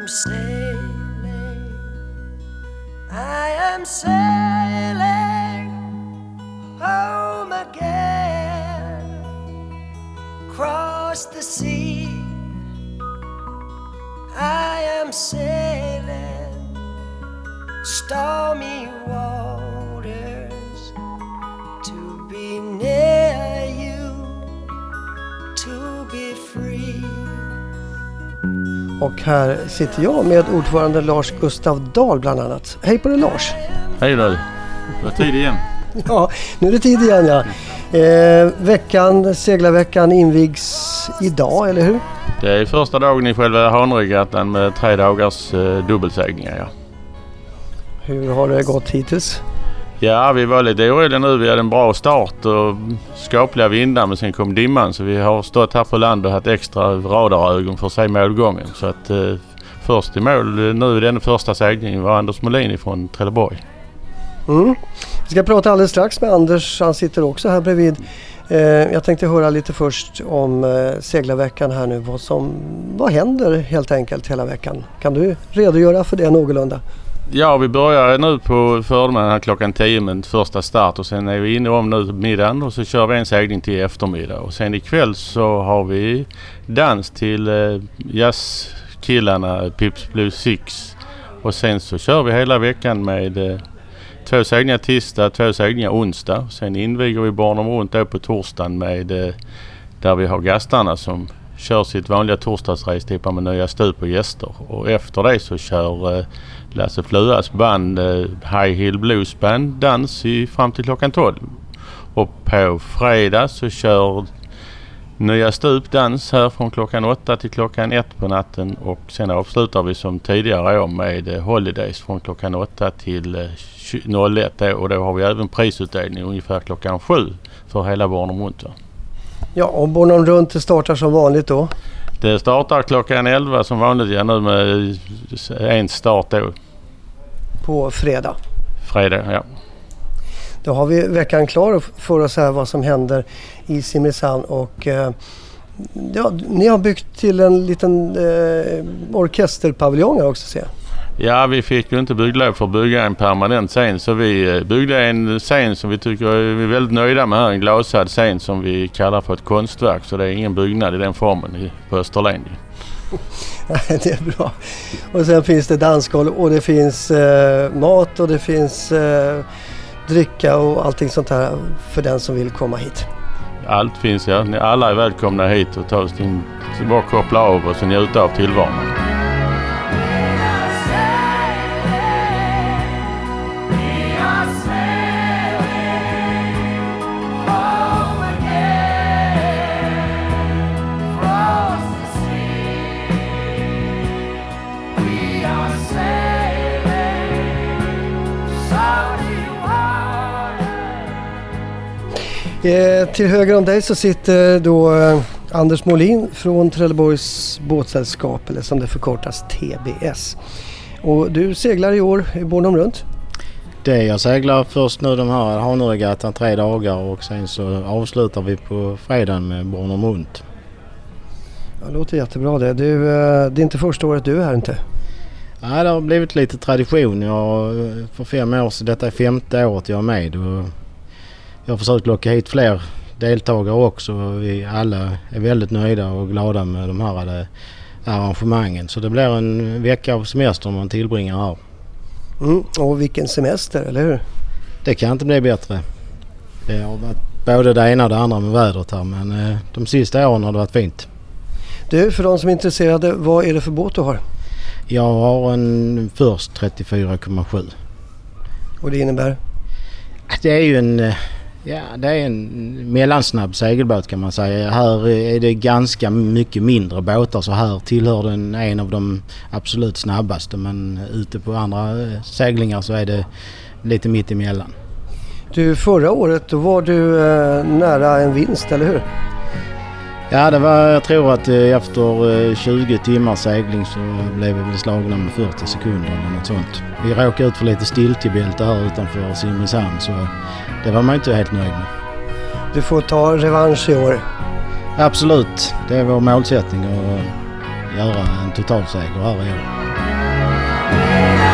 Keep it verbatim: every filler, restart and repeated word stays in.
am sailing, I am sailing home again, across the sea. I am sailing stormy waters to be near you, to be free. Och här sitter jag med ordförande Lars Gustav Dahl bland annat. Hej på dig Lars! Hej du! Det var tid igen. Ja, nu är det tid igen ja. Eh, veckan, seglarveckan invigs idag, eller hur? Det är första dagen i själva Hanöregattan med tre dagars eh, dubbelsägningar. Ja. Hur har det gått hittills? Ja, vi var lite oroliga nu. Vi hade en bra start och skapliga vindar, men sen kom dimman. Så vi har stått här på land och haft extra radarögon för att se målgången. Så att eh, först i mål nu i den första sägningen var Anders Molin från Trelleborg. Mm. Vi ska prata alldeles strax med Anders, han sitter också här bredvid. Eh, jag tänkte höra lite först om eh, seglarveckan här nu. Vad, som, vad händer helt enkelt hela veckan? Kan du redogöra för det någorlunda? Ja, vi börjar nu på förmiddagen klockan tio med första start och sen är vi inne om nu middagen och så kör vi en segling till eftermiddag. Och sen ikväll så har vi dans till eh, jazzkillarna Pips Blue Six och sen så kör vi hela veckan med eh, två seglingar tisdag, två seglingar onsdag. Sen inviger vi Bornholm runt då på torsdagen med eh, där vi har gastarna som kör sitt vanliga torsdagsrestippar med nya stup och gäster. Och efter det så kör eh, Lasse Fluas band eh, High Hill Blues Band dans i, fram till klockan tolv. Och på fredag så kör nya stup dans här från klockan åtta till klockan ett på natten. Och sen avslutar vi som tidigare år med eh, Holidays från klockan åtta till eh, noll ett. Och då har vi även prisutdelning ungefär klockan sju för hela Bornholm runt. Ja, och Bornholm runt startar som vanligt då? Det startar klockan elva som vanligt, ja, nu med en start då. På fredag? Fredag, ja. Då har vi veckan klar för oss här vad som händer i Simrishamn och eh, ja, ni har byggt till en liten eh, orkesterpaviljong också, ser jag. Ja, vi fick ju inte bygglov för att bygga en permanent scen, så vi byggde en scen som vi tycker vi är väldigt nöjda med här, en glasad scen som vi kallar för ett konstverk, så det är ingen byggnad i den formen i, på Österlen. Det är bra. Och sen finns det dansgolv och det finns eh, mat och det finns eh, dricka och allting sånt här för den som vill komma hit. Allt finns, ja. Alla är välkomna hit och ta oss in, så bara koppla av och så njuta av tillvaron. Eh, till höger om dig så sitter då eh, Anders Molin från Trelleborgs båtsällskap, eller som det förkortas T B S. Och du seglar i år i Bornholm runt? Det jag seglar först nu de här Hanöregattan tre dagar och sen så avslutar vi på fredagen med Bornholm runt. Ja, det låter jättebra det. Du, eh, det är inte första året du är här inte? Ja, det har blivit lite tradition. Jag, för fem år sedan, detta är femte året jag är med och jag har försökt locka hit fler deltagare också. Vi alla är väldigt nöjda och glada med de här arrangemangen. Så det blir en vecka av semester man tillbringar här. Mm, och vilken semester, eller hur? Det kan inte bli bättre. Det har varit både det ena och det andra med vädret här, men eh, de sista åren har det varit fint. Du, för de som är intresserade, vad är det för båt du har? Jag har en först trettiofyra komma sju. Och det innebär? Det är ju en... Ja, det är en mellansnabb segelbåt kan man säga. Här är det ganska mycket mindre båtar, så här tillhör den en av de absolut snabbaste. Men ute på andra seglingar så är det lite mitt emellan. Du, förra året då var du eh, nära en vinst, eller hur? Ja, det var, jag tror att efter tjugo timmar segling så blev vi väl slagna med fyrtio sekunder eller något sånt. Vi råkade ut för lite stiltjebälte här utanför Simrishamn, så det var man inte helt nöjd med. Du får ta revansch i år. Absolut, det är vår målsättning att göra en totalseger här i år. Thank